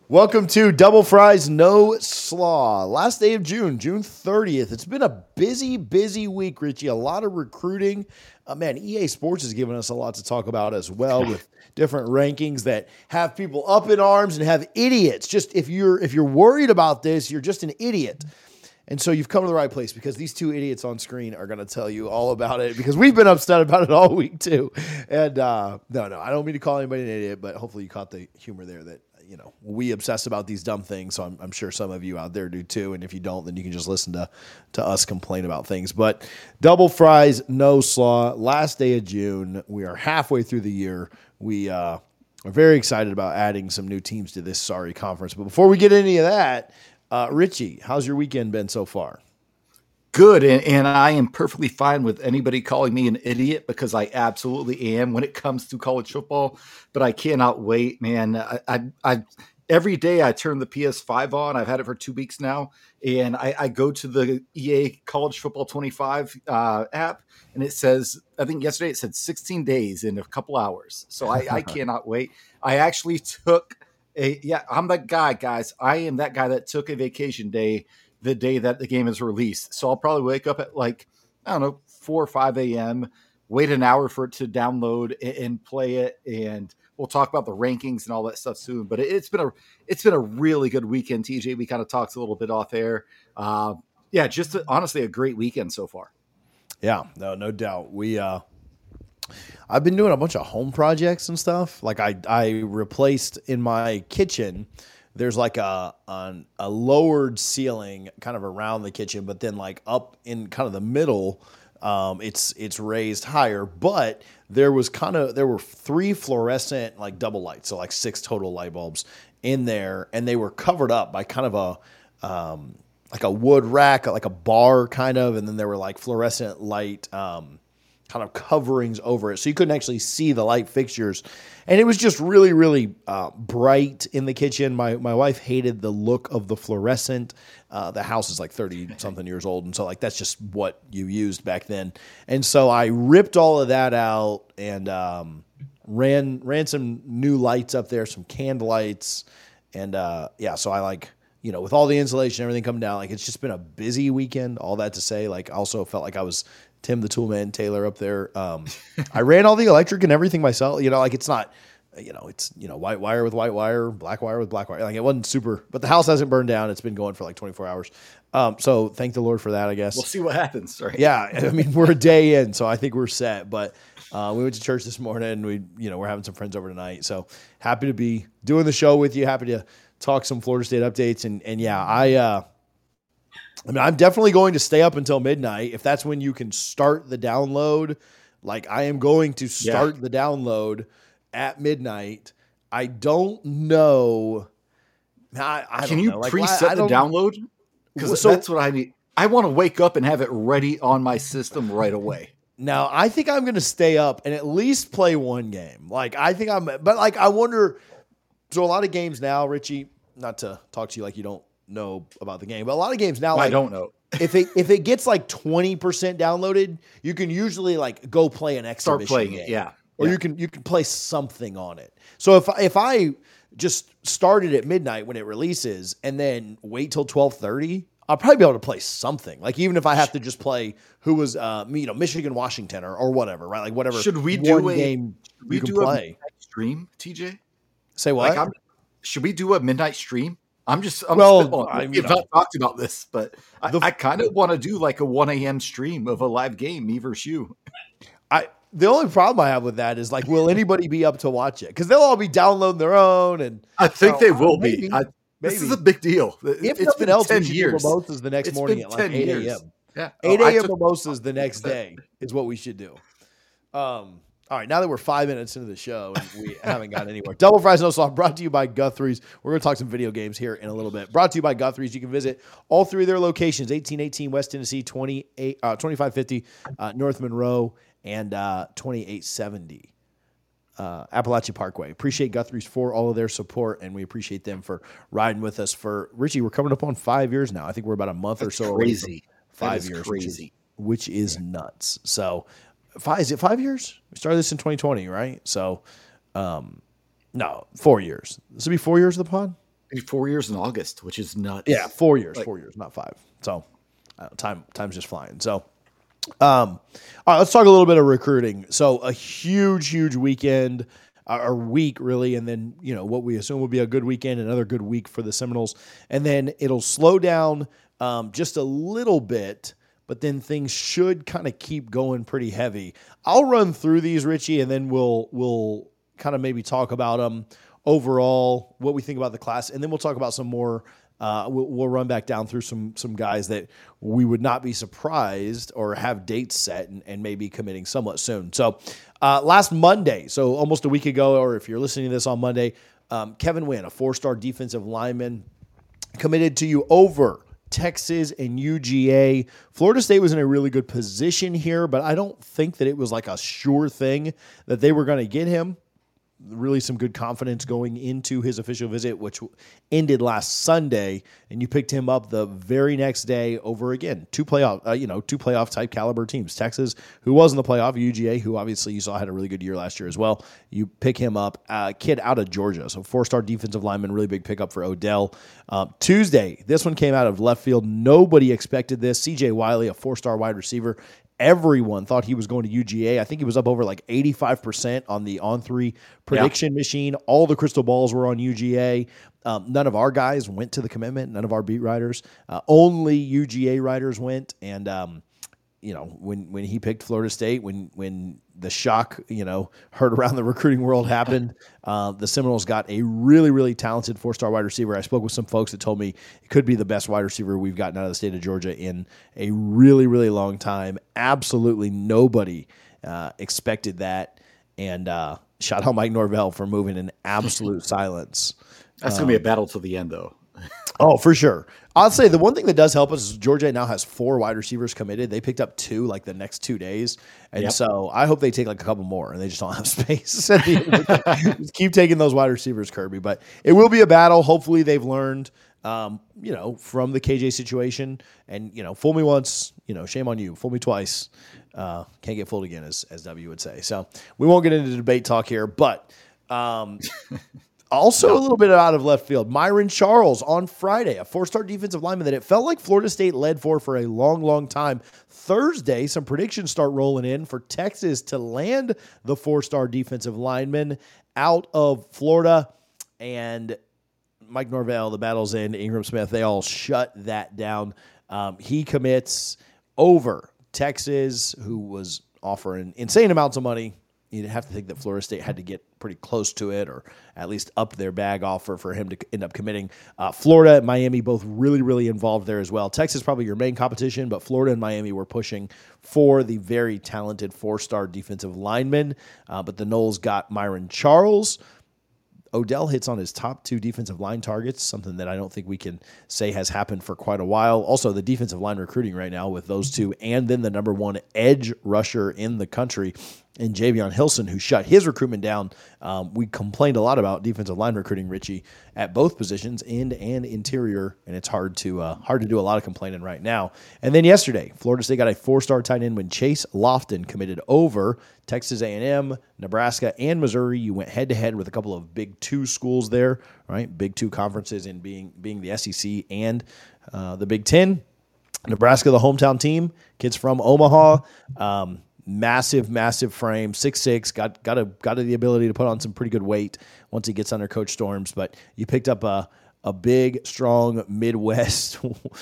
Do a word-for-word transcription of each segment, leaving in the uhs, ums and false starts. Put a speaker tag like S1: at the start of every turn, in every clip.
S1: Welcome to Double Fries No Slaw. Last day of June, June thirtieth. It's been a busy, busy week, Richie. A lot of recruiting. Uh, man, E A Sports has given us a lot to talk about as well with different rankings that have people up in arms and have idiots. Just if you're if you're worried about this, you're just an idiot. And so you've come to the right place because these two idiots on screen are going to tell you all about it because we've been upset about it all week too. And uh, no, no, I don't mean to call anybody an idiot, but hopefully you caught the humor there that, you know, we obsess about these dumb things. So I'm, I'm sure some of you out there do too. And if you don't, then you can just listen to, to us complain about things. But Double Fries, No Slaw, last day of June. We are halfway through the year. We uh, are very excited about adding some new teams to this sorry conference. But before we get into any of that, Uh, Richie, how's your weekend been so far?
S2: Good, and, and I am perfectly fine with anybody calling me an idiot because I absolutely am when it comes to college football. But I cannot wait, man. I, I, I every day I turn the P S five on. I've had it for two weeks now, and I, I go to the E A College Football twenty-five uh, app, and it says, I think yesterday it said sixteen days in a couple hours. So I, I cannot wait. I actually took. A, yeah, I'm that guy, guys. I am that guy that took a vacation day the day that the game is released. So I'll probably wake up at like, I don't know, four or five a.m., wait an hour for it to download and, and play it. And we'll talk about the rankings and all that stuff soon. But it, it's been a it's been a really good weekend, T J. We kind of talked a little bit off air. Uh, yeah, just a, honestly a great weekend so far.
S1: Yeah, no, no doubt. We uh I've been doing a bunch of home projects and stuff. Like I, I replaced in my kitchen, there's like a, a a lowered ceiling kind of around the kitchen, but then like up in kind of the middle, um, it's it's raised higher. But there was kind of there were three fluorescent like double lights, so like six total light bulbs in there, and they were covered up by kind of a um, like a wood rack, like a bar kind of, and then there were like fluorescent light. Um, kind of coverings over it. So you couldn't actually see the light fixtures. And it was just really, really uh, bright in the kitchen. My my wife hated the look of the fluorescent. Uh, the house is like thirty-something years old. And so like that's just what you used back then. And so I ripped all of that out and um, ran ran some new lights up there, some candle lights. And uh, yeah, so I like, you know, with all the insulation, everything coming down, like it's just been a busy weekend. All that to say, like also felt like I was Tim the Toolman Taylor up there. Um, I ran all the electric and everything myself. You know, like it's not, you know, it's, you know, white wire with white wire, black wire with black wire. Like it wasn't super, but the house hasn't burned down. It's been going for like twenty-four hours. Um, so thank the Lord for that, I guess.
S2: We'll see what happens. Right?
S1: Yeah. I mean, we're a day in, so I think we're set. But uh, we went to church this morning. We, you know, we're having some friends over tonight. So happy to be doing the show with you. Happy to talk some Florida State updates. And, and yeah, I, uh, I mean, I'm definitely going to stay up until midnight. If that's when you can start the download, like I am going to start yeah. the download at midnight. I don't know. I, I
S2: can
S1: don't
S2: you
S1: know. Like,
S2: preset the download? Because so, that's what I need. I want to wake up and have it ready on my system right away.
S1: Now, I think I'm going to stay up and at least play one game. Like, I think I'm, but like, I wonder. So a lot of games now, Richie, not to talk to you like you don't know about the game, but a lot of games now,
S2: well,
S1: like,
S2: I don't know
S1: if it if it gets like twenty percent downloaded, you can usually like go play an exhibition
S2: Start playing
S1: game,
S2: it, yeah,
S1: or
S2: yeah.
S1: you can you can play something on it. So if if I just started at midnight when it releases and then wait till twelve thirty, I'll probably be able to play something. Like even if I have to just play who was uh you know Michigan Washington or, or whatever, right? Like whatever.
S2: Should we do a
S1: game
S2: we
S1: you can
S2: do
S1: play?
S2: A midnight stream, T J?
S1: Say what?
S2: Like I'm, should we do a midnight stream? I'm just I'm
S1: well. I,
S2: We've
S1: know.
S2: not talked about this, but I,
S1: the,
S2: I kind of want to do like a one a.m. stream of a live game, me versus you.
S1: I the only problem I have with that is like, will anybody be up to watch it? Because they'll all be downloading their own, and
S2: I think
S1: you know,
S2: they will
S1: maybe,
S2: be. I,
S1: maybe.
S2: This is a big deal.
S1: If
S2: it's
S1: nothing
S2: been
S1: else,
S2: ten
S1: we should
S2: years.
S1: do mimosas the next
S2: it's
S1: morning at like eight a.m.
S2: Yeah,
S1: eight
S2: oh,
S1: a.m.
S2: took-
S1: mimosas the next day is what we should do. Um. All right, now that we're five minutes into the show and we haven't gotten anywhere. Double Fries No Slaw brought to you by Guthrie's. We're going to talk some video games here in a little bit. Brought to you by Guthrie's. You can visit all three of their locations, eighteen eighteen West Tennessee, twenty-eight, uh, twenty-five fifty uh, North Monroe, and uh, twenty-eight seventy uh, Appalachia Parkway. Appreciate Guthrie's for all of their support, and we appreciate them for riding with us for, Richie, we're coming up on five years now. I think we're about a month
S2: That's
S1: or so
S2: crazy.
S1: away from five years,
S2: crazy.
S1: Which is, which is nuts. So, Five, is it five years? We started this in twenty twenty, right? So, um, no, four years. This will be four years of the pod?
S2: four years in August, which is nuts.
S1: Yeah, four years,
S2: Like,
S1: four years, not five. So uh, time time's just flying. So, um, all right, let's talk a little bit of recruiting. So a huge, huge weekend, uh, or week really, and then you know what we assume will be a good weekend, another good week for the Seminoles, and then it'll slow down um, just a little bit. But then things should kind of keep going pretty heavy. I'll run through these, Richie, and then we'll we'll kind of maybe talk about them overall, what we think about the class, and then we'll talk about some more. Uh, we'll, we'll run back down through some some guys that we would not be surprised or have dates set and, and maybe committing somewhat soon. So uh, last Monday, so almost a week ago, or if you're listening to this on Monday, um, Kevin Wynn, a four-star defensive lineman, committed to you over Texas and U G A. Florida State was in a really good position here, but I don't think that it was like a sure thing that they were going to get him. Really some good confidence going into his official visit, which ended last Sunday, and you picked him up the very next day over, again, two playoff, uh, you know, two playoff type caliber teams. Texas, who was in the playoff, U G A, who obviously you saw had a really good year last year as well. You pick him up, a uh, kid out of Georgia, so four-star defensive lineman, really big pickup for Odell. Uh, Tuesday, this one came out of left field. Nobody expected this. C J Wiley, a four-star wide receiver. Everyone thought he was going to U G A. I think he was up over like eighty-five percent on the on three prediction yeah. machine. All the crystal balls were on U G A. Um, none of our guys went to the commitment. None of our beat writers. Uh, only U G A writers went. And, um, you know, when, when he picked Florida State, when, when the shock, you know, heard around the recruiting world happened, uh, the Seminoles got a really, really talented four-star wide receiver. I spoke with some folks that told me it could be the best wide receiver we've gotten out of the state of Georgia in a really, really long time. Absolutely nobody uh, expected that. And uh, shout out Mike Norvell for moving in absolute silence.
S2: That's um, going to be a battle to the end, though.
S1: Oh, for sure. I'll say the one thing that does help us is Georgia now has four wide receivers committed. They picked up two like the next two days. And yep. so I hope they take like a couple more and they just don't have space. Just keep taking those wide receivers, Kirby. But it will be a battle. Hopefully they've learned, um, you know, from the K J situation. And, you know, fool me once, you know, shame on you. Fool me twice. Uh, can't get fooled again, as, as W would say. So we won't get into debate talk here. But um, also no. a little bit out of left field, Myron Charles on Friday, a four-star defensive lineman that it felt like Florida State led for for a long, long time. Thursday, some predictions start rolling in for Texas to land the four-star defensive lineman out of Florida. And Mike Norvell, the battle's in, Ingram Smith, they all shut that down. Um, he commits over Texas, who was offering insane amounts of money. You'd have to think that Florida State had to get pretty close to it or at least up their bag offer for him to end up committing. Uh, Florida and Miami both really, really involved there as well. Texas probably your main competition, but Florida and Miami were pushing for the very talented four-star defensive lineman. Uh, but the Noles got Myron Charles. Odell hits on his top two defensive line targets, something that I don't think we can say has happened for quite a while. Also, the defensive line recruiting right now with those two, and then the number one edge rusher in the country in Javion Hilson, who shut his recruitment down. Um, we complained a lot about defensive line recruiting, Richie, at both positions, end and interior, and it's hard to uh, hard to do a lot of complaining right now. And then yesterday, Florida State got a four-star tight end when Chase Lofton committed over Texas A and M, Nebraska, and Missouri. You went head-to-head with a couple of Big Two schools there, right? Big Two conferences in being being the S E C and uh, the Big Ten. Nebraska, the hometown team, kids from Omaha. Um, massive, massive frame, six six, got got a got the ability to put on some pretty good weight once he gets under Coach Storms. But you picked up a a big, strong Midwest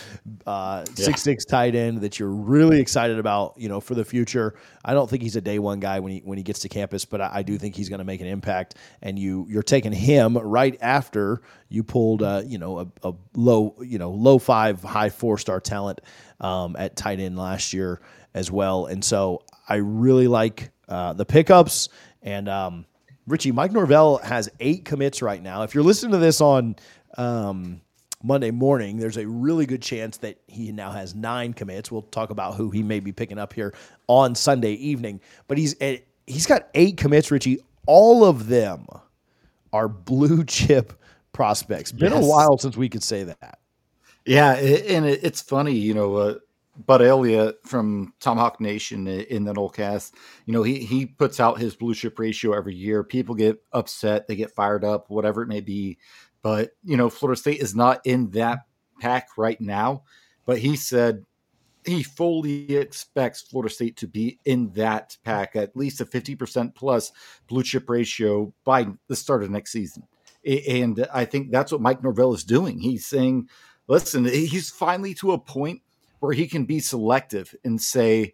S1: uh, six six yeah. tight end that you're really excited about, you know, for the future. I don't think he's a day one guy when he when he gets to campus, but I, I do think he's going to make an impact. And you you're taking him right after you pulled, uh, you know, a, a low, you know, low five, high four star talent um, at tight end last year as well. And so I really like uh, the pickups. And um, Richie, Mike Norvell has eight commits right now. If you're listening to this on um, Monday morning, there's a really good chance that he now has nine commits. We'll talk about who he may be picking up here on Sunday evening. But he's he's got eight commits, Richie. All of them are blue chip prospects. Been yes. a while since we could say that.
S2: Yeah, and it's funny, you know, uh, Bud Elliott from Tomahawk Nation in the Nolecast, you know, he he puts out his blue chip ratio every year. People get upset, they get fired up, whatever it may be. but, you know, Florida State is not in that pack right now. But he said he fully expects Florida State to be in that pack, at least a fifty percent plus blue chip ratio by the start of next season. And I think that's what Mike Norvell is doing. He's saying, listen, he's finally to a point where he can be selective and say,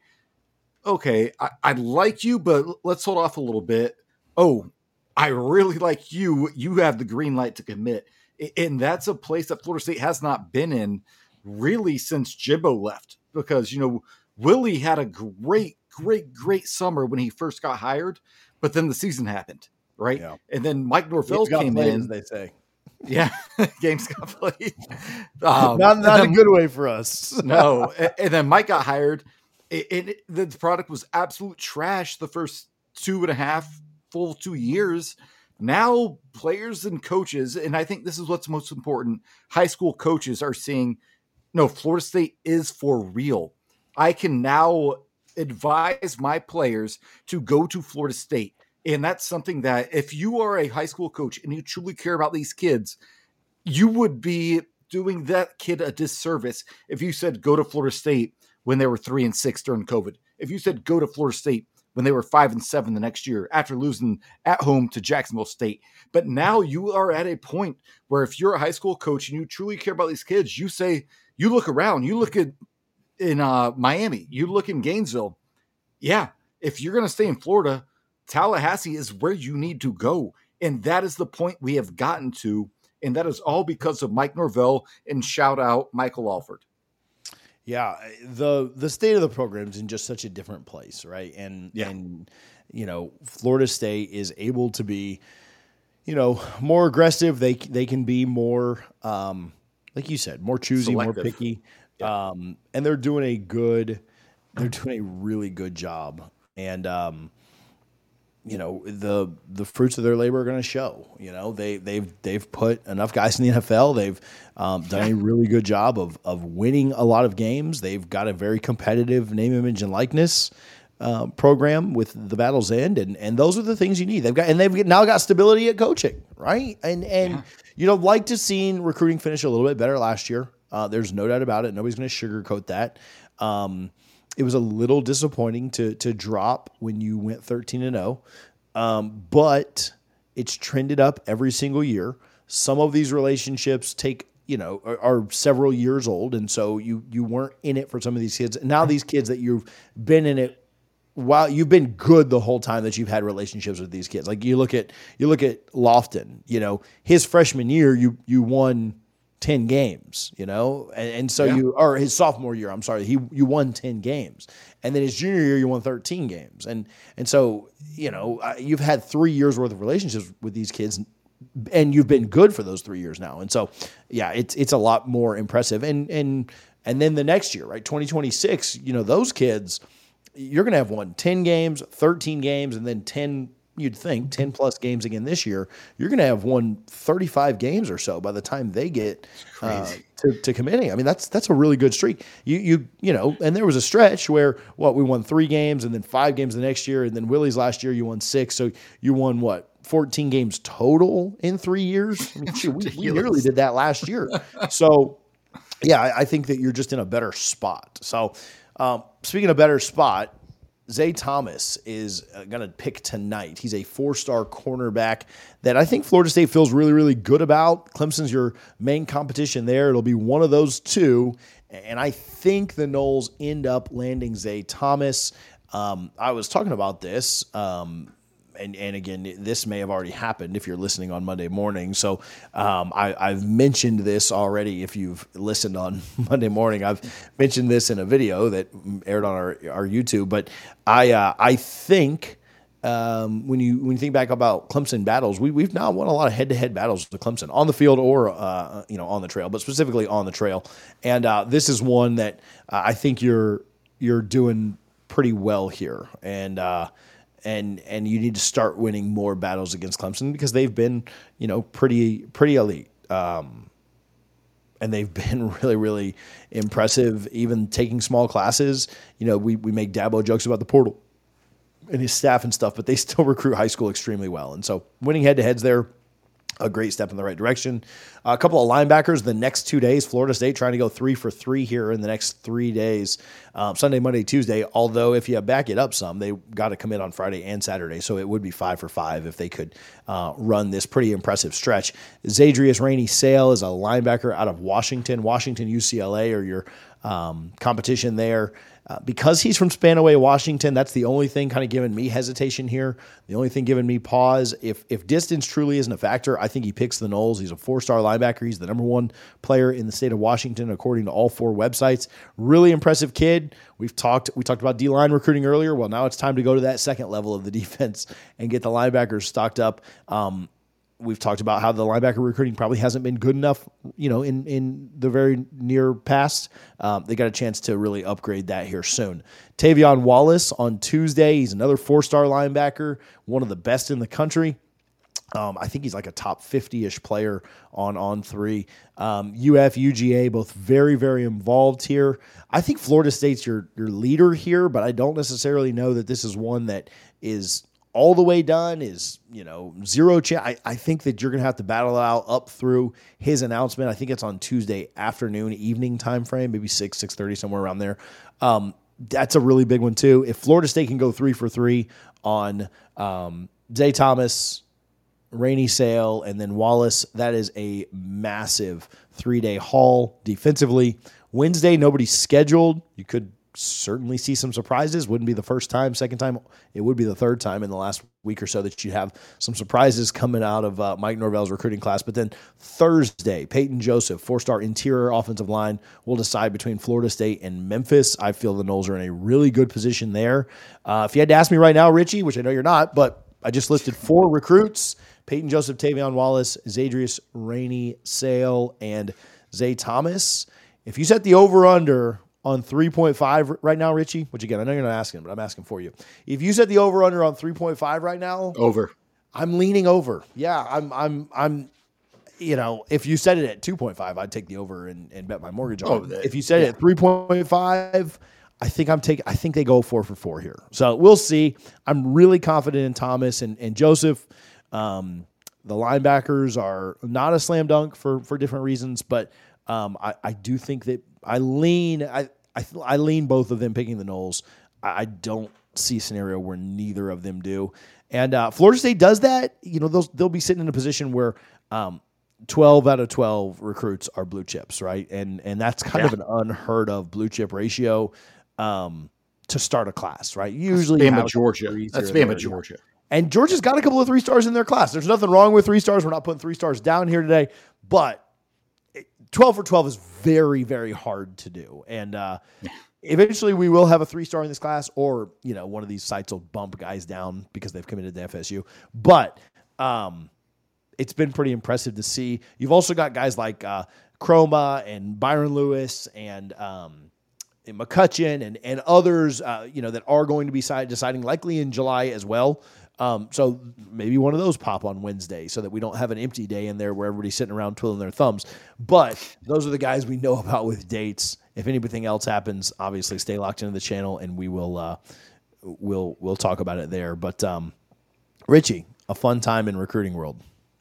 S2: okay, I, I like you, but let's hold off a little bit. Oh, I really like you. You have the green light to commit. And that's a place that Florida State has not been in really since Jimbo left, because, you know, Willie had a great, great, great summer when he first got hired, but then the season happened, right? Yeah. And then Mike Norvell came
S1: played,
S2: in.
S1: As they say.
S2: Yeah, games got played. Um,
S1: not not
S2: then,
S1: a good way for us.
S2: No. And, and then Mike got hired, and it, the product was absolute trash the first two and a half full two years. Now players and coaches, and I think this is what's most important, high school coaches are seeing, no, Florida State is for real. I can now advise my players to go to Florida State. And that's something that if you are a high school coach and you truly care about these kids, you would be doing that kid a disservice if you said go to Florida State when they were three and six during COVID. If you said go to Florida State when they were five and seven the next year after losing at home to Jacksonville State. But now you are at a point where if you're a high school coach and you truly care about these kids, you say, you look around, you look at in uh, Miami, you look in Gainesville. Yeah, if you're going to stay in Florida, Tallahassee is where you need to go. And that is the point we have gotten to. And that is all because of Mike Norvell, and shout out Michael Alford.
S1: Yeah, the the state of the program is in just such a different place, right? And yeah. and you know, Florida State is able to be, you know, more aggressive. They they can be more, um, like you said, more choosy, Selective. more picky, yeah. um, and they're doing a good, they're doing a really good job. And um, you know, the the fruits of their labor are going to show. You know, they they've they've put enough guys in the N F L. They've um, done a really good job of of winning a lot of games. They've got a very competitive name, image, and likeness uh, program with the Battle's End, and and those are the things you need. They've got and they've now got stability at coaching, right? And and yeah. you know, like to see recruiting finish a little bit better last year. Uh, there's no doubt about it. Nobody's going to sugarcoat that. Um, it was a little disappointing to to drop when you went thirteen and oh. Um, but it's trended up every single year. Some of these relationships take, you know, are, are several years old. And so you, you weren't in it for some of these kids. And now these kids that you've been in it while you've been good the whole time that you've had relationships with these kids. Like you look at, you look at Lofton, you know, his freshman year, you, you won ten games, you know? And, and so yeah. you, or his sophomore year, I'm sorry, he, you won ten games. And then his junior year, you won thirteen games. And, and so, you know, you've had three years worth of relationships with these kids, and you've been good for those three years now. And so, yeah, it's, it's a lot more impressive. And, and, and then the next year, right, twenty twenty-six, you know, those kids, you're going to have won ten games, thirteen games, and then ten, you'd think ten plus games again this year. You're going to have won thirty-five games or so by the time they get uh, to, to committing. I mean, that's that's a really good streak. You you you know, and there was a stretch where what we won three games and then five games the next year, and then Willie's last year you won six. So you won what fourteen games total in three years. I mean, shoot, we, we nearly did that last year. So yeah, I, I think that you're just in a better spot. So um, speaking of better spot, Zay Thomas is going to pick tonight. He's a four-star cornerback that I think Florida State feels really, really good about. Clemson's your main competition there. It'll be one of those two, and I think the Noles end up landing Zay Thomas. Um, I was talking about this, um, and, and again, this may have already happened if you're listening on Monday morning. So um, I, I've mentioned this already. If you've listened on Monday morning, I've mentioned this in a video that aired on our, our YouTube. But I uh, I think um, when you when you think back about Clemson battles, we we've now won a lot of head to head battles with Clemson on the field or uh, you know on the trail, but specifically on the trail. And uh, this is one that uh, I think you're you're doing pretty well here. And uh, And and you need to start winning more battles against Clemson because they've been, you know, pretty pretty elite, um, and they've been really really impressive. Even taking small classes, you know, we we make Dabo jokes about the portal and his staff and stuff, but they still recruit high school extremely well. And so winning head to heads there, a great step in the right direction. Uh, a couple of linebackers the next two days. Florida State trying to go three for three here in the next three days, um, Sunday, Monday, Tuesday. Although if you back it up some, they got to commit on Friday and Saturday, so it would be five for five if they could uh, run this pretty impressive stretch. Zadrius Rainey Sale is a linebacker out of Washington. Washington, U C L A are your um, competition there. Uh, because he's from Spanaway, Washington, that's the only thing kind of giving me hesitation here. The only thing giving me pause. If if distance truly isn't a factor, I think he picks the Noles. He's a four-star linebacker. He's the number one player in the state of Washington, according to all four websites. Really impressive kid. We've talked we talked about D-line recruiting earlier. Well, now it's time to go to that second level of the defense and get the linebackers stocked up. Um, We've talked about how the linebacker recruiting probably hasn't been good enough, you know, in, in the very near past. Um, they got a chance to really upgrade that here soon. Tavion Wallace on Tuesday. He's another four-star linebacker, one of the best in the country. Um, I think he's like a top fifty-ish player on on three. Um, U F, U G A, both very, very involved here. I think Florida State's your your leader here, but I don't necessarily know that this is one that is all the way done, is, you know, zero chance. I, I think that you're going to have to battle out up through his announcement. I think it's on Tuesday afternoon, evening time frame, maybe six, six thirty, somewhere around there. Um, that's a really big one too. If Florida State can go three for three on um, Zay Thomas, Rainey Sale, and then Wallace, that is a massive three-day haul defensively. Wednesday, nobody's scheduled. You could certainly see some surprises. Wouldn't be the first time. Second time, it would be the third time in the last week or so that you have some surprises coming out of uh, Mike Norvell's recruiting class. But then Thursday, Peyton Joseph, four-star interior offensive line, will decide between Florida State and Memphis. I feel the Noles are in a really good position there. Uh, if you had to ask me right now, Richie, which I know you're not, but I just listed four recruits: Peyton Joseph, Tavion Wallace, Zadrius Rainey Sale, and Zay Thomas. If you set the over-under on three point five right now, Richie, which again, I know you're not asking, but I'm asking for you. If you set the over-under on three point five right now,
S2: over.
S1: I'm leaning over. Yeah, I'm, I'm, I'm, you know, if you set it at two point five, I'd take the over and, and bet my mortgage on
S2: Oh,
S1: it.
S2: that-
S1: If you set
S2: yeah.
S1: it at three point five, I think I'm taking, I think they go four for four here. So we'll see. I'm really confident in Thomas and, and Joseph. Um, the linebackers are not a slam dunk for, for different reasons, but um, I, I do think that I lean, I, I, I lean both of them picking the Noles. I, I don't see a scenario where neither of them do. And uh, Florida State does that. You know, they'll, they'll be sitting in a position where um, twelve out of twelve recruits are blue chips, right? And and that's kind
S2: Yeah.
S1: of an unheard of blue chip ratio um, to start a class, right? Usually, you
S2: Bama,
S1: have
S2: Georgia.
S1: threes
S2: That's
S1: here and
S2: Bama,
S1: there.
S2: Georgia.
S1: And Georgia's got a couple of three stars in their class. There's nothing wrong with three stars. We're not putting three stars down here today, but twelve for twelve is very, very hard to do. And uh, eventually we will have a three-star in this class, or, you know, one of these sites will bump guys down because they've committed to F S U. But um, it's been pretty impressive to see. You've also got guys like uh, Chroma and Byron Lewis and um, and McCutcheon and, and others, uh, you know, that are going to be side deciding likely in July as well. Um, so maybe one of those pop on Wednesday so that we don't have an empty day in there where everybody's sitting around twiddling their thumbs. But those are the guys we know about with dates. If anything else happens, obviously stay locked into the channel and we will, uh, we'll, we'll talk about it there. But, um, Richie, a fun time in recruiting world.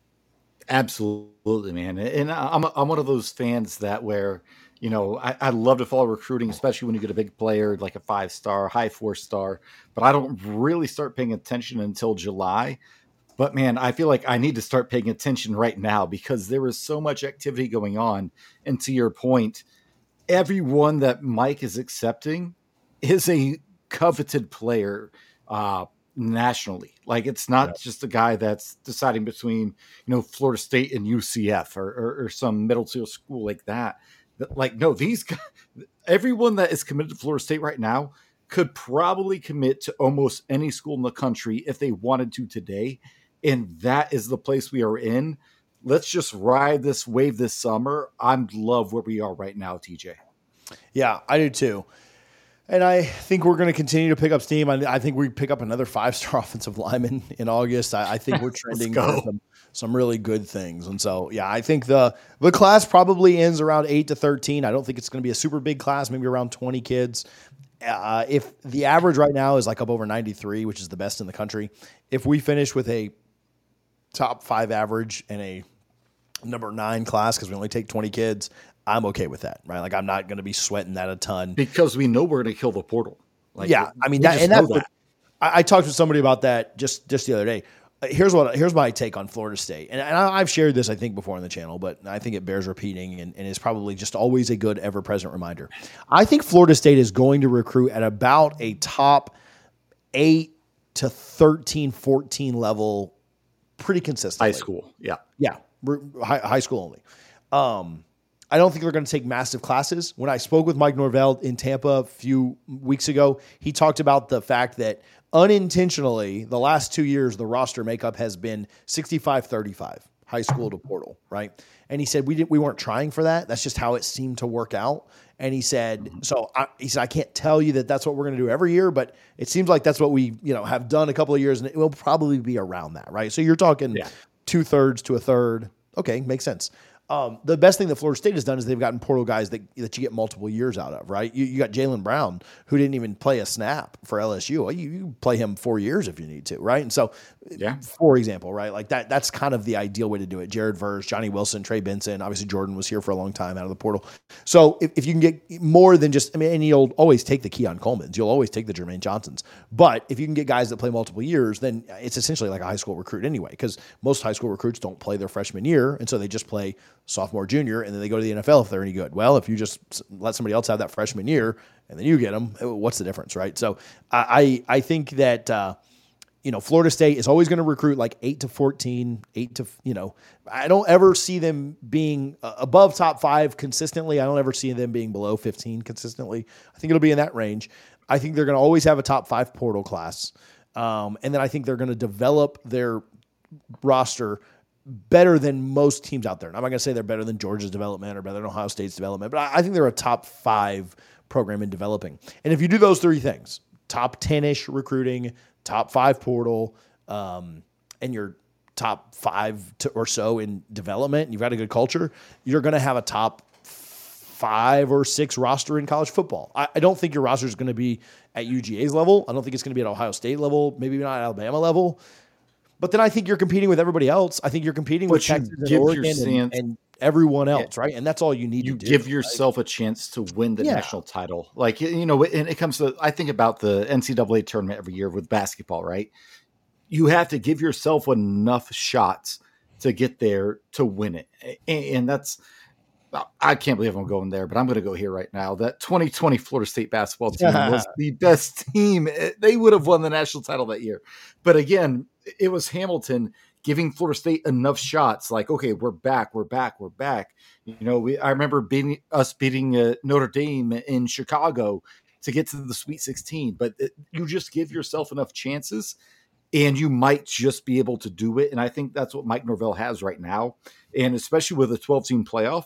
S2: Absolutely, man. And I'm I'm one of those fans that where, you know, I, I love to follow recruiting, especially when you get a big player like a five star, high four star. But I don't really start paying attention until July. But man, I feel like I need to start paying attention right now because there is so much activity going on. And to your point, everyone that Mike is accepting is a coveted player uh, nationally. Like it's not
S1: Yeah.
S2: just a guy that's deciding between, you know, Florida State and U C F or, or, or some middle tier school like that. Like, no, these guys, everyone that is committed to Florida State right now could probably commit to almost any school in the country if they wanted to today. And that is the place we are in. Let's just ride this wave this summer. I love where we are right now, T J.
S1: Yeah, I do too. And I think we're going to continue to pick up steam. I, I think we pick up another five-star offensive lineman in August. I, I think we're trending
S2: go.
S1: for some, some really good things. And so, yeah, I think the the class probably ends around eight to thirteen. I don't think it's going to be a super big class, maybe around twenty kids. Uh, if the average right now is like up over ninety-three, which is the best in the country, if we finish with a top five average in a number nine class because we only take twenty kids, I'm okay with that, right? Like I'm not going to be sweating that a ton
S2: because we know we're going to kill the portal. Like,
S1: yeah, I mean,
S2: we
S1: that,
S2: just
S1: and
S2: know
S1: that's
S2: that.
S1: what, I, I talked to somebody about that just just the other day. Uh, Here's what here's my take on Florida State, and, and I, I've shared this I think before on the channel, but I think it bears repeating, and, and is probably just always a good ever present reminder. I think Florida State is going to recruit at about a top eight to thirteen, fourteen level, pretty consistently.
S2: High school, yeah,
S1: Yeah, re- high, high school only. Um, I don't think they're going to take massive classes. When I spoke with Mike Norvell in Tampa a few weeks ago, he talked about the fact that unintentionally, the last two years, the roster makeup has been sixty-five thirty-five, high school to portal, right? And he said we didn't, we weren't trying for that. That's just how it seemed to work out. And he said, so I, he said, I can't tell you that that's what we're going to do every year, but it seems like that's what we, you know, have done a couple of years, and it will probably be around that, right? So you're talking
S2: Yeah.
S1: two thirds to a third. Okay, makes sense. Um, the best thing that Florida State has done is they've gotten portal guys that, that you get multiple years out of, right? You, you got Jalen Brown, who didn't even play a snap for L S U. Well, you, you play him four years if you need to, right? And so,
S2: Yeah.
S1: for example, right, like that, that's kind of the ideal way to do it. Jared Verse, Johnny Wilson, Trey Benson, obviously Jordan was here for a long time out of the portal. So if, if you can get more than just, I mean, and you'll always take the Keon Coleman's, you'll always take the Jermaine Johnsons. But if you can get guys that play multiple years, then it's essentially like a high school recruit anyway, because most high school recruits don't play their freshman year, and so they just play sophomore, junior, and then they go to the N F L if they're any good. Well, if you just let somebody else have that freshman year and then you get them, what's the difference, right? So I I think that uh, you know, Florida State is always going to recruit like eight to fourteen, eight to you know. I don't ever see them being uh, above top five consistently. I don't ever see them being below fifteen consistently. I think it'll be in that range. I think they're going to always have a top five portal class, um, and then I think they're going to develop their roster better than most teams out there. And I'm not going to say they're better than Georgia's development or better than Ohio State's development, but I think they're a top five program in developing. And if you do those three things, top ten-ish recruiting, top five portal, um, and you're top five to, or so in development, and you've got a good culture, you're going to have a top five or six roster in college football. I, I don't think your roster is going to be at U G A's level. I don't think it's going to be at Ohio State level, maybe not at Alabama level. But then I think you're competing with everybody else. I think you're competing
S2: But
S1: with
S2: you
S1: Texas and
S2: give
S1: Oregon
S2: your
S1: and,
S2: chance-
S1: and everyone else, right? And that's all you need
S2: You
S1: to do.
S2: give yourself a chance to win the
S1: Yeah.
S2: national title. Like, you know, and it comes to, I think about the N C double A tournament every year with basketball, right? You have to give yourself enough shots to get there to win it. And, and that's, I can't believe I'm going there, but I'm going to go here right now. That twenty twenty Florida State basketball team was the best team. They would have won the national title that year. But again, it was Hamilton giving Florida State enough shots. Like, okay, we're back, we're back, we're back. You know, we, I remember beating us beating uh, Notre Dame in Chicago to get to the Sweet sixteen. But it, you just give yourself enough chances, and you might just be able to do it. And I think that's what Mike Norvell has right now. And especially with a twelve-team playoff,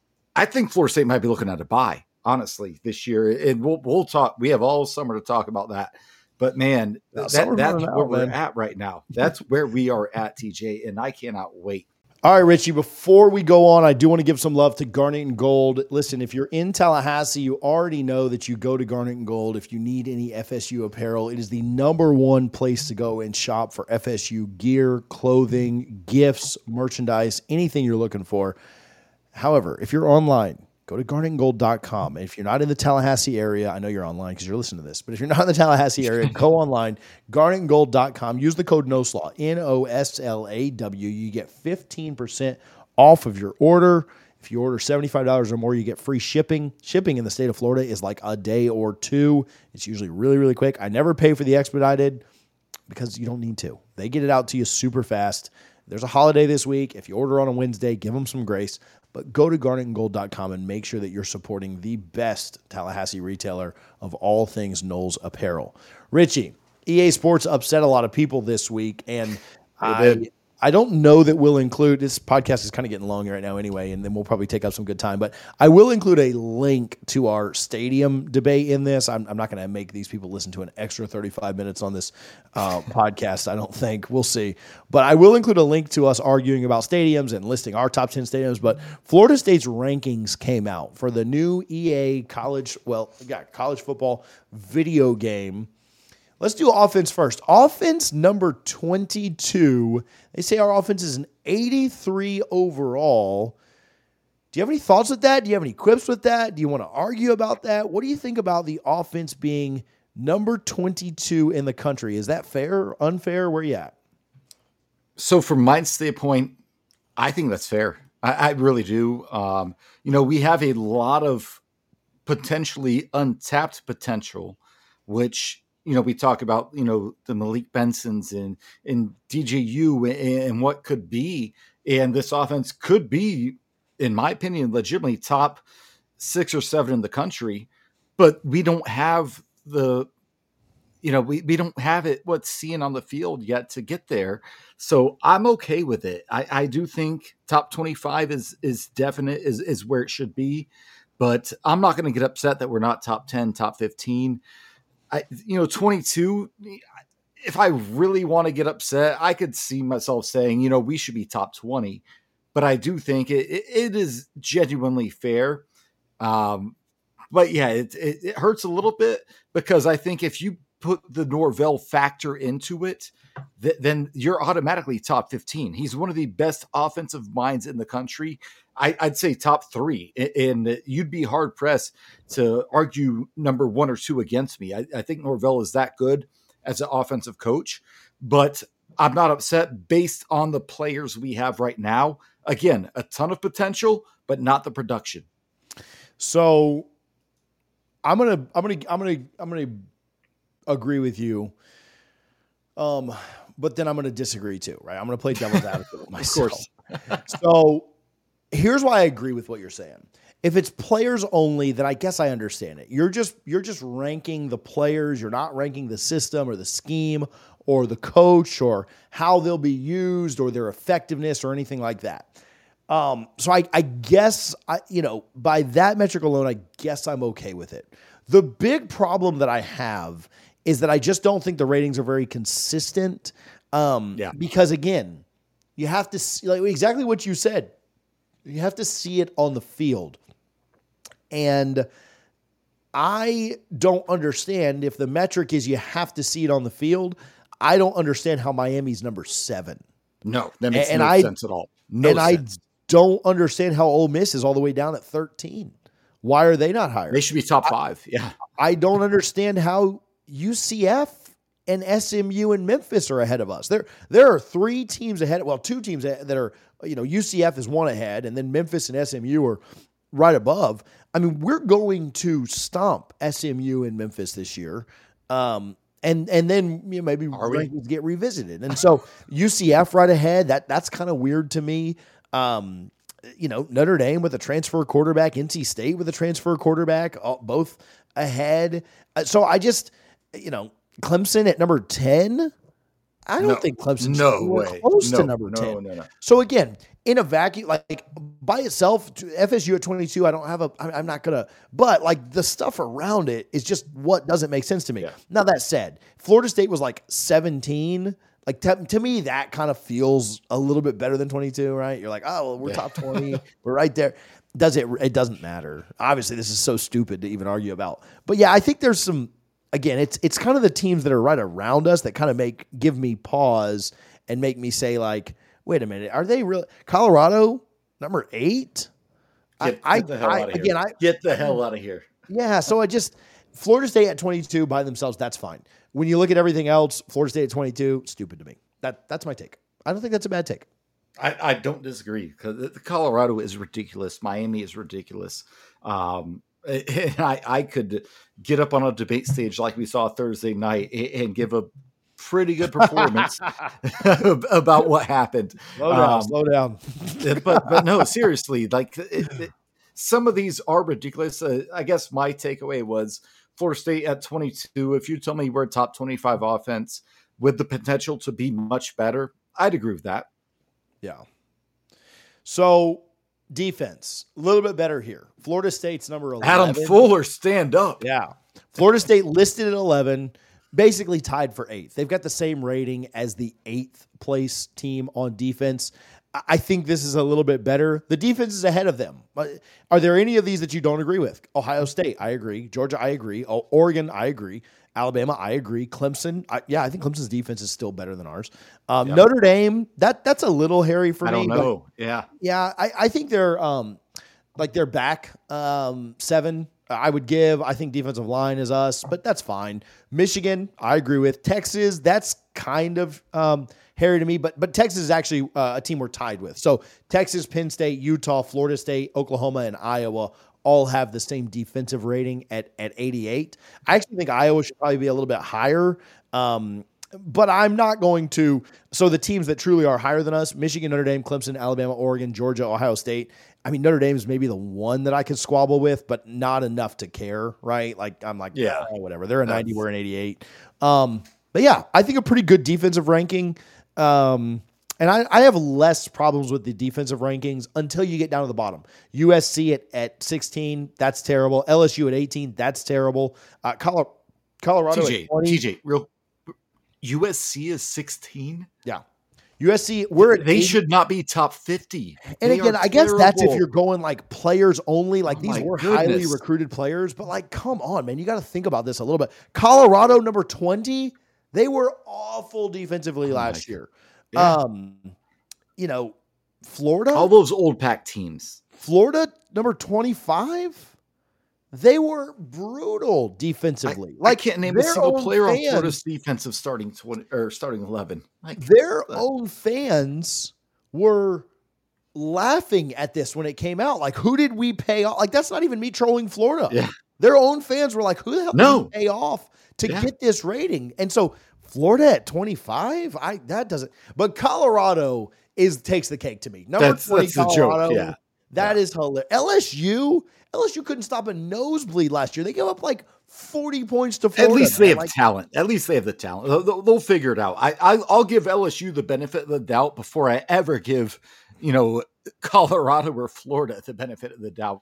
S2: I think Florida State might be looking at a bye, honestly, this year. And we'll we'll talk. We have all summer to talk about that. But man,
S1: Yeah,
S2: that,
S1: summer's
S2: that's
S1: running
S2: where
S1: out,
S2: we're
S1: man.
S2: at right now. That's where we are at, T J, and I cannot wait.
S1: All right, Richie, before we go on, I do want to give some love to Garnet and Gold. Listen, if you're in Tallahassee, you already know that you go to Garnet and Gold. If you need any F S U apparel, it is the number one place to go and shop for F S U gear, clothing, gifts, merchandise, anything you're looking for. However, if you're online, go to garnet and gold dot com. And if you're not in the Tallahassee area, I know you're online because you're listening to this, but if you're not in the Tallahassee area, go online, garnet and gold dot com. Use the code NOSLAW, N O S L A W. You get fifteen percent off of your order. If you order seventy-five dollars or more, you get free shipping. Shipping in the state of Florida is like a day or two. It's usually really, really quick. I never pay for the expedited because you don't need to. They get it out to you super fast. There's a holiday this week. If you order on a Wednesday, give them some grace. But go to garnet and gold dot com and make sure that you're supporting the best Tallahassee retailer of all things Knowles apparel. Richie, E A Sports upset a lot of people this week, and I,
S2: did.
S1: I don't know that we'll include – this podcast is kind of getting long right now anyway, and then we'll probably take up some good time. But I will include a link to our stadium debate in this. I'm, I'm not going to make these people listen to an extra thirty-five minutes on this uh, podcast, I don't think. We'll see. But I will include a link to us arguing about stadiums and listing our top ten stadiums. But Florida State's rankings came out for the new E A college – well, yeah, college football video game. Let's do offense first. Offense number twenty-two. They say our offense is an eighty-three overall. Do you have any thoughts with that? Do you have any quips with that? Do you want to argue about that? What do you think about the offense being number twenty-two in the country? Is that fair, unfair? Where you at?
S2: So from my standpoint, I think that's fair. I, I really do. Um, you know, we have a lot of potentially untapped potential, which, you know, we talk about, you know, the Malik Bensons and, and D J U and, and what could be. And this offense could be, in my opinion, legitimately top six or seven in the country, but we don't have the, you know, we, we don't have it, what's seen on the field yet to get there. So I'm okay with it. I, I do think top twenty-five is, is definite, is, is where it should be, but I'm not going to get upset that we're not top ten, top fifteen. I, you know, twenty-two, if I really want to get upset, I could see myself saying, you know, we should be top twenty, but I do think it, it, it is genuinely fair. Um, but yeah, it, it, it hurts a little bit because I think if you put the Norvell factor into it, th- then you're automatically top fifteen. He's one of the best offensive minds in the country. I, I'd say top three, and you'd be hard pressed to argue number one or two against me. I, I think Norvell is that good as an offensive coach, but I'm not upset based on the players we have right now. Again, a ton of potential, but not the production.
S1: So I'm gonna, I'm gonna, I'm gonna, I'm gonna agree with you. Um, but then I'm gonna disagree too, right? I'm gonna play devil's advocate with myself. Of course. So here's why I agree with what you're saying. If it's players only, then I guess I understand it. You're just you're just ranking the players. You're not ranking the system or the scheme or the coach or how they'll be used or their effectiveness or anything like that. Um, so I, I guess I, you know, by that metric alone, I guess I'm okay with it. The big problem that I have is that I just don't think the ratings are very consistent. Um,
S2: yeah.
S1: Because again, you have to see, like exactly what you said. You have to see it on the field. And I don't understand if the metric is you have to see it on the field. I don't understand how Miami's number seven.
S2: No, that makes
S1: and
S2: no
S1: I,
S2: sense at all. No
S1: and
S2: sense.
S1: I don't understand how Ole Miss is all the way down at thirteen. Why are they not higher?
S2: They should be top five.
S1: I,
S2: yeah.
S1: I don't understand how U C F and S M U and Memphis are ahead of us. There, there are three teams ahead. Well, two teams that are, you know, U C F is one ahead, and then Memphis and S M U are right above. I mean, we're going to stomp S M U and Memphis this year. Um, and and then you know, maybe rankings get revisited. And so U C F right ahead, that that's kind of weird to me. Um, you know, Notre Dame with a transfer quarterback, N C State with a transfer quarterback, both ahead. So I just, you know, Clemson at number ten. I don't
S2: no,
S1: think Clemson's
S2: no way.
S1: close
S2: no,
S1: to number
S2: no,
S1: ten.
S2: No, no.
S1: So again, in a vacuum, like by itself, F S U at twenty-two, I don't have a, I'm not going to, but like the stuff around it is just what doesn't make sense to me.
S2: Yeah.
S1: Now that said, Florida State was like seventeen. Like to, to me, that kind of feels a little bit better than twenty-two, right? You're like, oh, well, we're yeah. top twenty. We're right there. Does it, it doesn't matter. Obviously, this is so stupid to even argue about. But yeah, I think there's some, again, it's it's kind of the teams that are right around us that kind of make give me pause and make me say like, wait a minute, are they really Colorado number eight?
S2: Get,
S1: I,
S2: get the hell
S1: I,
S2: out of
S1: again,
S2: here.
S1: I
S2: get the hell out of here.
S1: Yeah, so I just Florida State at twenty-two by themselves, that's fine. When you look at everything else, Florida State at twenty-two, stupid to me. That that's my take. I don't think that's a bad take.
S2: I, I don't disagree because Colorado is ridiculous. Miami is ridiculous. Um, and I, I could get up on a debate stage like we saw Thursday night and give a pretty good performance about what happened.
S1: Slow down, um, slow down.
S2: but but no, seriously, like it, it, some of these are ridiculous. Uh, I guess my takeaway was Florida State at twenty-two. If you tell me we're a top twenty-five offense with the potential to be much better, I'd agree with that.
S1: Yeah. So defense, a little bit better here. Florida State's number eleven.
S2: Adam Fuller, stand up.
S1: Yeah. Florida State listed at eleven, basically tied for eighth. They've got the same rating as the eighth place team on defense. I think this is a little bit better. The defense is ahead of them. Are there any of these that you don't agree with? Ohio State, I agree. Georgia, I agree. Oregon, I agree. Alabama, I agree. Clemson, I, yeah, I think Clemson's defense is still better than ours. Um,
S2: Yep.
S1: Notre Dame, that that's a little hairy for
S2: I
S1: me.
S2: don't know. Yeah.
S1: Yeah, I, I think they're um, like they're back um, seven. I would give. I think defensive line is us, but that's fine. Michigan, I agree with. Texas, that's kind of um, hairy to me, but but Texas is actually uh, a team we're tied with. So Texas, Penn State, Utah, Florida State, Oklahoma, and Iowa all have the same defensive rating at at eighty-eight. I actually think Iowa should probably be a little bit higher. Um, But I'm not going to. So the teams that truly are higher than us, Michigan, Notre Dame, Clemson, Alabama, Oregon, Georgia, Ohio State. I mean, Notre Dame is maybe the one that I could squabble with, but not enough to care, right? Like, I'm like, yeah,
S2: Yeah.
S1: whatever. They're a
S2: That's-
S1: ninety, we're an eighty-eight. Um, but yeah, I think a pretty good defensive ranking. Um, and I, I have less problems with the defensive rankings until you get down to the bottom. U S C at, at sixteen, that's terrible. L S U at eighteen, that's terrible. Uh, Colorado, Colorado
S2: T J,
S1: at twenty.
S2: T J, real U S C is sixteen.
S1: Yeah. U S C, we're at
S2: They
S1: eighty.
S2: should not be top fifty.
S1: And
S2: They
S1: again,
S2: are
S1: I guess that's if
S2: terrible.
S1: you're going like players only. Like
S2: Oh
S1: these
S2: my
S1: were highly
S2: goodness.
S1: recruited players, but like, come on, man, you got to think about this a little bit. Colorado, number twenty, they were awful defensively
S2: Oh my
S1: last
S2: God.
S1: year.
S2: Yeah.
S1: Um, you know, Florida,
S2: all those old pack teams.
S1: Florida, number twenty-five. They were brutal defensively.
S2: I
S1: like
S2: can't name a
S1: their
S2: single
S1: own
S2: player on
S1: fans-
S2: Florida's defensive starting twenty or starting eleven. Like
S1: Their
S2: uh,
S1: own fans were laughing at this when it came out. Like, who did we pay off? Like, that's not even me trolling Florida.
S2: Yeah.
S1: Their own fans were like, who the hell
S2: No.
S1: did we pay off to
S2: Yeah.
S1: get this rating? And so Florida at twenty-five, I that doesn't. But Colorado is takes the cake to me. Number
S2: That's-
S1: twenty,
S2: that's the joke,
S1: Colorado.
S2: yeah.
S1: That
S2: Yeah.
S1: is hilarious. L S U, L S U couldn't stop a nosebleed last year. They gave up like forty points to Florida.
S2: At least they
S1: man.
S2: have
S1: Like,
S2: talent. At least they have the talent. They'll, they'll- they'll figure it out. I, I I'll give L S U the benefit of the doubt before I ever give, you know, Colorado or Florida the benefit of the doubt.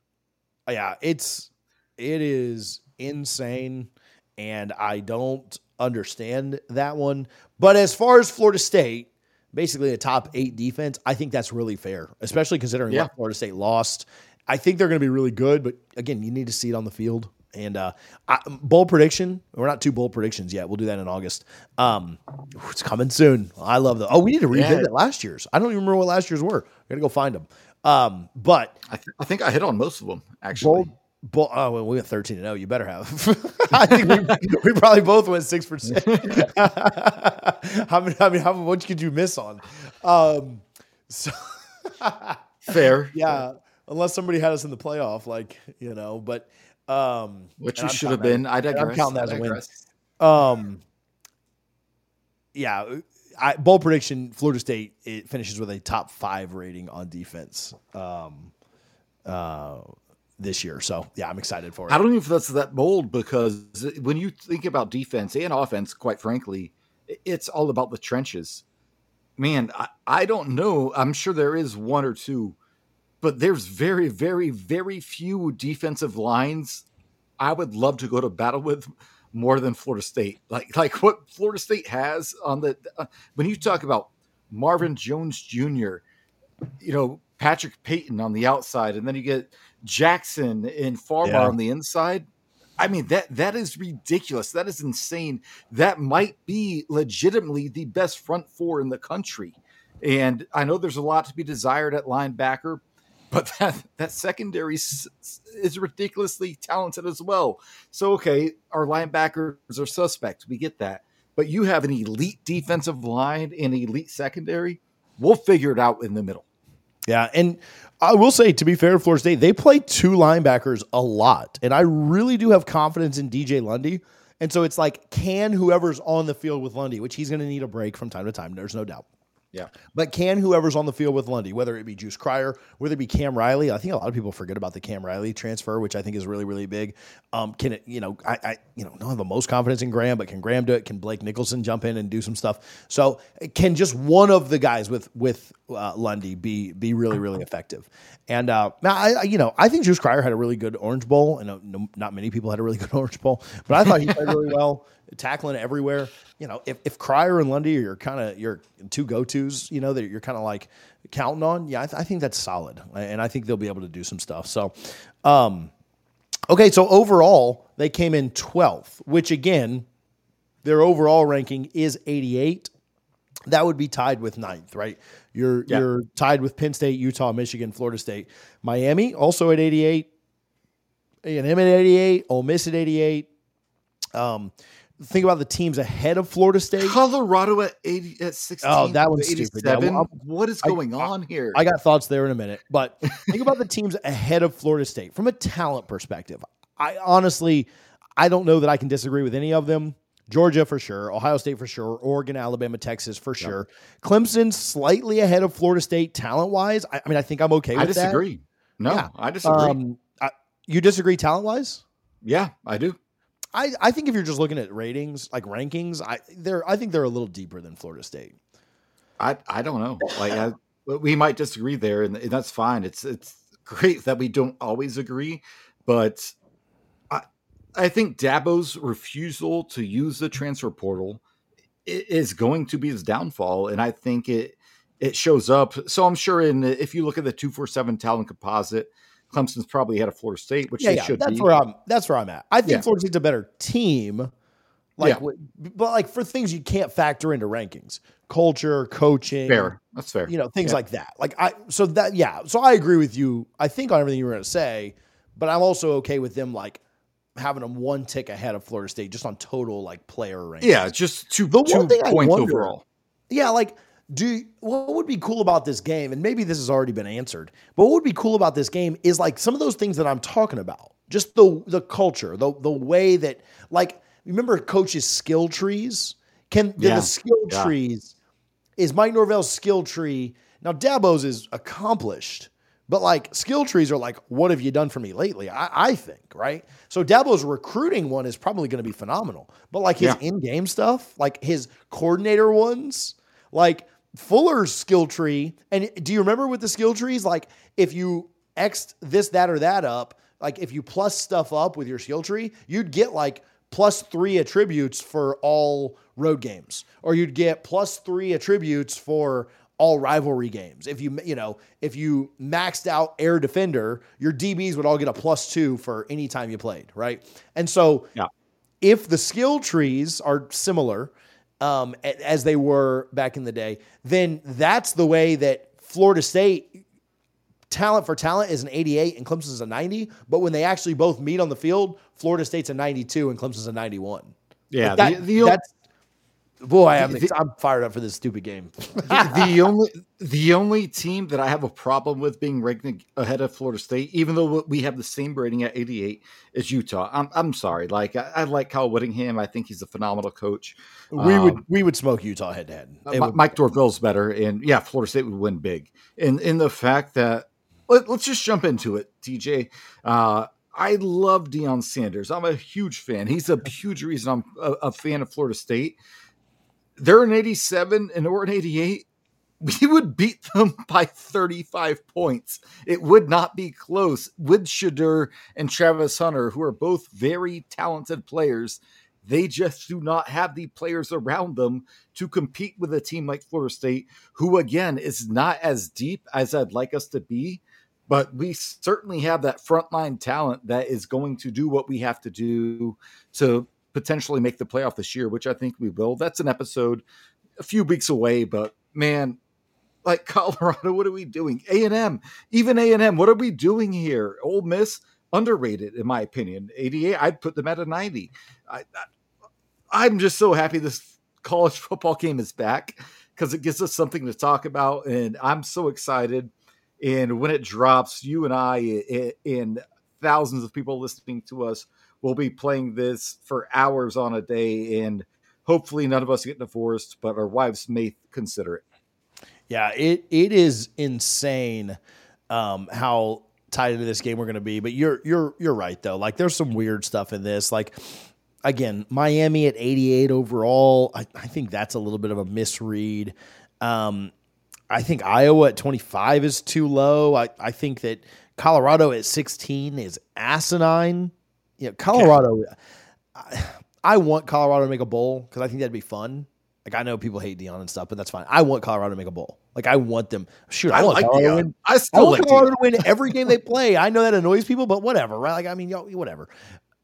S1: yeah, it's it is insane, and I don't understand that one. But as far as Florida State, basically a top eight defense, I think that's really fair, especially considering
S2: Yeah.
S1: what Florida State lost. I think they're going to be really good, but again, you need to see it on the field. And uh, I, bold prediction, we're not two bold predictions yet. We'll do that in August. Um, it's coming soon. I love the. Oh, we need to revisit
S2: Yeah.
S1: last year's. I don't even remember what last year's were. We got to go find them. Um, but
S2: I, th- I think I hit on most of them actually.
S1: bold, bold, oh, well, we went thirteen and oh. You better have. I think we, we probably both went six for six. how many? I mean, how much could you miss on? Um, so
S2: Fair.
S1: yeah, unless somebody had us in the playoff, like you know, but um,
S2: Which
S1: and
S2: you
S1: I'm
S2: should have
S1: counting
S2: been. I
S1: that- and
S2: digress.
S1: I'm counting that
S2: I
S1: as a win.
S2: digress.
S1: Um, yeah, I, bold prediction: Florida State it finishes with a top five rating on defense um, uh, this year. So yeah, I'm excited for it.
S2: I don't know if that's that bold because when you think about defense and offense, quite frankly, it's all about the trenches. Man, I, I don't know. I'm sure there is one or two, but there's very, very, very few defensive lines I would love to go to battle with more than Florida State. Like, like what Florida State has on the uh, when you talk about Marvin Jones Junior, you know, Patrick Payton on the outside, and then you get Jackson and Farmar
S1: Yeah.
S2: on the inside. I mean, that that is ridiculous. That is insane. That might be legitimately the best front four in the country. And I know there's a lot to be desired at linebacker, but that, that secondary is, is ridiculously talented as well. So, okay, our linebackers are suspect. We get that. But you have an elite defensive line and elite secondary. We'll figure it out in the middle.
S1: Yeah, and I will say, to be fair to Florida State, they play two linebackers a lot, and I really do have confidence in D J Lundy. And so it's like, can whoever's on the field with Lundy, which he's going to need a break from time to time, there's no doubt.
S2: Yeah.
S1: But can whoever's on the field with Lundy, whether it be Juice Cryer, whether it be Cam Riley, I think a lot of people forget about the Cam Riley transfer, which I think is really, really big. Um, can it, you know, I, I, you know, don't have the most confidence in Graham, but can Graham do it? Can Blake Nicholson jump in and do some stuff? So can just one of the guys with with uh, Lundy be be really, really effective? And uh, now, I, I, you know, I think Juice Cryer had a really good Orange Bowl, and uh, no, not many people had a really good Orange Bowl, but I thought he played really well, tackling everywhere. You know, if, if Cryer and Lundy are your kind of your two go-tos, you know, that you're kind of like counting on, yeah, I, th- I think that's solid. And I think they'll be able to do some stuff. So, um, okay, so overall, they came in twelfth, which again, their overall ranking is eighty-eight. That would be tied with ninth, right? You're yeah. you're tied with Penn State, Utah, Michigan, Florida State. Miami also at eighty-eight. A and M at eighty-eight. Ole Miss at eighty-eight. Um, think about the teams ahead of Florida State.
S2: Colorado at eighty at sixteen.
S1: Oh, that one's stupid. Yeah, well,
S2: what is going
S1: I,
S2: on here?
S1: I got thoughts there in a minute, but think about the teams ahead of Florida State from a talent perspective. I honestly, I don't know that I can disagree with any of them. Georgia for sure, Ohio State for sure, Oregon, Alabama, Texas for sure. Yep. Clemson slightly ahead of Florida State talent-wise. I, I mean, I think I'm okay with that.
S2: I disagree.
S1: That.
S2: No, yeah. I disagree. Um,
S1: I, you disagree talent-wise?
S2: Yeah, I do.
S1: I, I think if you're just looking at ratings, like rankings, I they're I think they're a little deeper than Florida State.
S2: I I don't know. Like I, we might disagree there, and that's fine. It's it's great that we don't always agree, but I think Dabo's refusal to use the transfer portal is going to be his downfall, and I think it it shows up. So I'm sure in if you look at the two forty-seven talent composite, Clemson's probably ahead of Florida State, which
S1: yeah,
S2: they
S1: yeah,
S2: should
S1: that's
S2: be.
S1: Where I'm, that's where I'm at. I think
S2: yeah.
S1: Florida State's a better team, like,
S2: yeah.
S1: but like for things you can't factor into rankings, culture, coaching,
S2: fair. That's fair.
S1: You know, things
S2: yeah.
S1: like that. Like I, so that yeah. So I agree with you. I think on everything you were going to say, but I'm also okay with them like having them one tick ahead of Florida State just on total like player rankings.
S2: Yeah, just two,
S1: the
S2: two
S1: one thing
S2: points
S1: I wonder,
S2: overall.
S1: Yeah, like do what would be cool about this game, and maybe this has already been answered, but what would be cool about this game is like some of those things that I'm talking about. Just the the culture, the the way that like remember coaches' skill trees? Can yeah. the skill yeah. trees is Mike Norvell's skill tree. Now Dabo's is accomplished. But like skill trees are like, what have you done for me lately? I, I think, right? So Dabo's recruiting one is probably going to be phenomenal. But like his yeah. in-game stuff, like his coordinator ones, like Fuller's skill tree. And do you remember with the skill trees? Like if you X'd this, that, or that up, like if you plus stuff up with your skill tree, you'd get like plus three attributes for all road games. Or you'd get plus three attributes for all rivalry games. If you, you know, if you maxed out air defender, your D Bs would all get a plus two for any time you played. Right. And so
S2: yeah.
S1: if the skill trees are similar um, as they were back in the day, then that's the way that Florida State talent for talent is an eighty-eight and Clemson's a ninety. But when they actually both meet on the field, Florida State's a ninety-two and Clemson's a ninety-one.
S2: Yeah.
S1: Like that,
S2: the, the,
S1: that's, Boy, I'm,
S2: the,
S1: I'm fired up for this stupid game.
S2: the, the only the only team that I have a problem with being ranked ahead of Florida State, even though we have the same rating at eighty-eight, is Utah. I'm I'm sorry. Like I, I like Kyle Whittingham. I think he's a phenomenal coach.
S1: We
S2: um,
S1: would we would smoke Utah head to head.
S2: Mike Norvell's better, and yeah, Florida State would win big. And in the fact that let, let's just jump into it, T J. Uh, I love Deion Sanders. I'm a huge fan. He's a huge reason I'm a, a fan of Florida State. They're an eighty-seven and we're an eighty-eight. We would beat them by thirty-five points. It would not be close. With Shedeur and Travis Hunter, who are both very talented players, they just do not have the players around them to compete with a team like Florida State, who, again, is not as deep as I'd like us to be. But we certainly have that frontline talent that is going to do what we have to do to potentially make the playoff this year, which I think we will. That's an episode a few weeks away, but man, like Colorado, what are we doing? A and M, even A and M, what are we doing here? Ole Miss, underrated in my opinion. eighty-eight, I'd put them at a ninety. I, I, I'm just so happy this college football game is back because it gives us something to talk about, and I'm so excited. And when it drops, you and I and thousands of people listening to us we'll be playing this for hours on a day, and hopefully none of us get divorced, but our wives may consider it.
S1: Yeah, it it is insane um, how tied into this game we're going to be. But you're you're you're right though. Like there's some weird stuff in this. Like again, Miami at eighty-eight overall. I, I think that's a little bit of a misread. Um, I think Iowa at twenty-five is too low. I, I think that Colorado at sixteen is asinine. You know, Colorado, okay. I, I want Colorado to make a bowl because I think that'd be fun. Like, I know people hate Deion and stuff, but that's fine. I want Colorado to make a bowl. Like, I want them. Shoot, I, I want like Colorado to win.
S2: I still
S1: I want
S2: like
S1: Colorado
S2: Deion.
S1: to win every game they play. I know that annoys people, but whatever, right? Like, I mean, yo, whatever.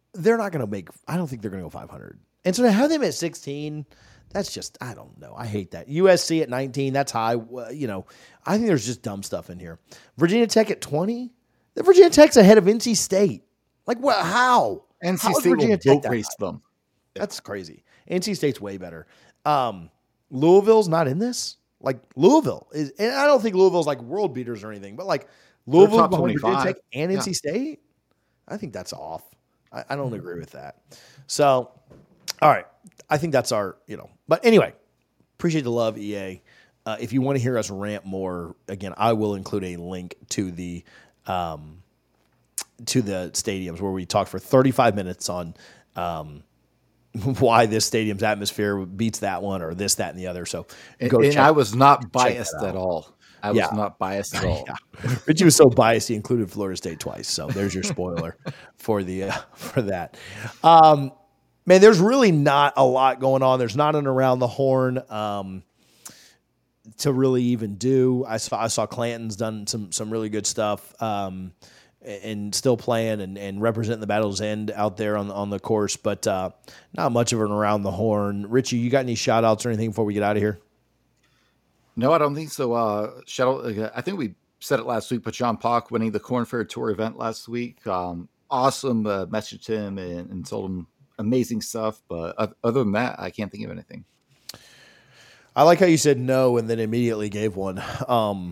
S1: they're not going to make, I don't think they're going to go five hundred. And so to have them at sixteen, that's just, I don't know. I hate that. U S C at nineteen, that's high. You know, I think there's just dumb stuff in here. Virginia Tech at twenty? The Virginia Tech's ahead of N C State. Like, what? How?
S2: N C
S1: how
S2: State will boat race them.
S1: That's crazy. N C State's way better. Um, Louisville's not in this. Like, Louisville is, and I don't think Louisville's like world beaters or anything, but like Louisville's behind Virginia Tech and yeah. N C State. I think that's off. I, I don't agree with that. So, all right. I think that's our, you know, but anyway, appreciate the love, E A. Uh, if you want to hear us rant more, again, I will include a link to the, um, to the stadiums where we talked for thirty-five minutes on, um, why this stadium's atmosphere beats that one or this, that, and the other. So
S2: and,
S1: go
S2: and
S1: check,
S2: I was not biased at all. I was
S1: yeah.
S2: not biased at all.
S1: Yeah. Richie was so biased he included Florida State twice. So there's your spoiler for the uh, for that. Um, man, there's really not a lot going on. There's not an around the horn um, to really even do. I saw I saw Clanton's done some some really good stuff. Um, and still playing and, and representing the Battle's End out there on, on the course, but uh, not much of an around the horn. Richie, you got any shout outs or anything before we get out of here?
S2: No, I don't think so. Uh, shout out, I think we said it last week, but John Pock winning the Corn Fair Tour event last week. Um, awesome. Uh, messaged him and, and told him amazing stuff. But other than that, I can't think of anything.
S1: I like how you said no and then immediately gave one. Um,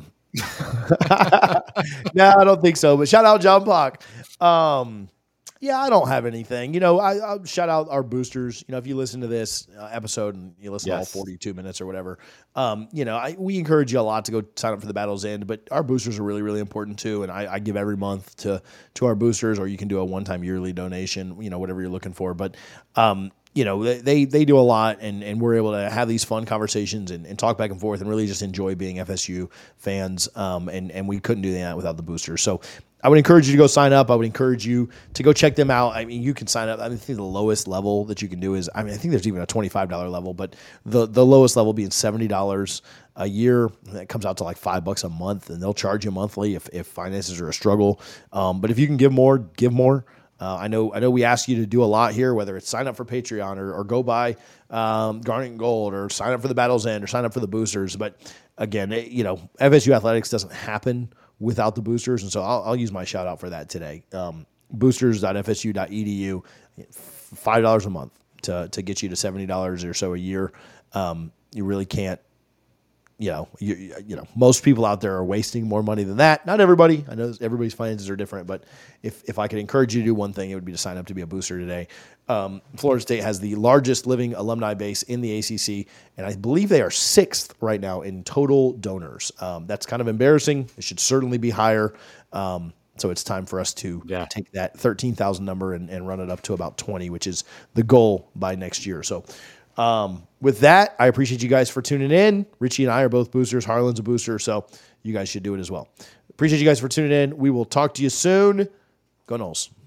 S1: no, I don't think so. But shout out John Pock. Um, yeah, I don't have anything. You know, I I'll shout out our boosters. You know, if you listen to this uh, episode and you listen yes. to all forty-two minutes or whatever, um, you know, I, we encourage you a lot to go sign up for the Battle's End. But our boosters are really, really important too. And I, I give every month to to our boosters, or you can do a one-time yearly donation. You know, whatever you're looking for. But um, you know, they they do a lot, and, and we're able to have these fun conversations and, and talk back and forth and really just enjoy being F S U fans. Um, and, and we couldn't do that without the boosters. So I would encourage you to go sign up. I would encourage you to go check them out. I mean, you can sign up. I, mean, I think the lowest level that you can do is, I mean, I think there's even a twenty-five dollars level, but the, the lowest level being seventy dollars a year. That comes out to like five bucks a month, and they'll charge you monthly if, if finances are a struggle. Um, but if you can give more, give more. Uh, I know I know we ask you to do a lot here, whether it's sign up for Patreon or, or go buy um, Garnet and Gold or sign up for the Battle's End or sign up for the boosters. But again, it, you know, F S U athletics doesn't happen without the boosters. And so I'll, I'll use my shout out for that today. Um, boosters dot f s u dot e d u, five dollars a month to, to get you to seventy dollars or so a year. Um, you really can't. You know, you, you know, most people out there are wasting more money than that. Not everybody. I know everybody's finances are different, but if, if I could encourage you to do one thing, it would be to sign up to be a booster today. Um, Florida State has the largest living alumni base in the A C C, and I believe they are sixth right now in total donors. Um, that's kind of embarrassing. It should certainly be higher. Um, so it's time for us to yeah. take that thirteen thousand number and, and run it up to about twenty, which is the goal by next year. So Um, with that, I appreciate you guys for tuning in. Richie and I are both boosters. Harlan's a booster, so you guys should do it as well. Appreciate you guys for tuning in. We will talk to you soon. Go Noles.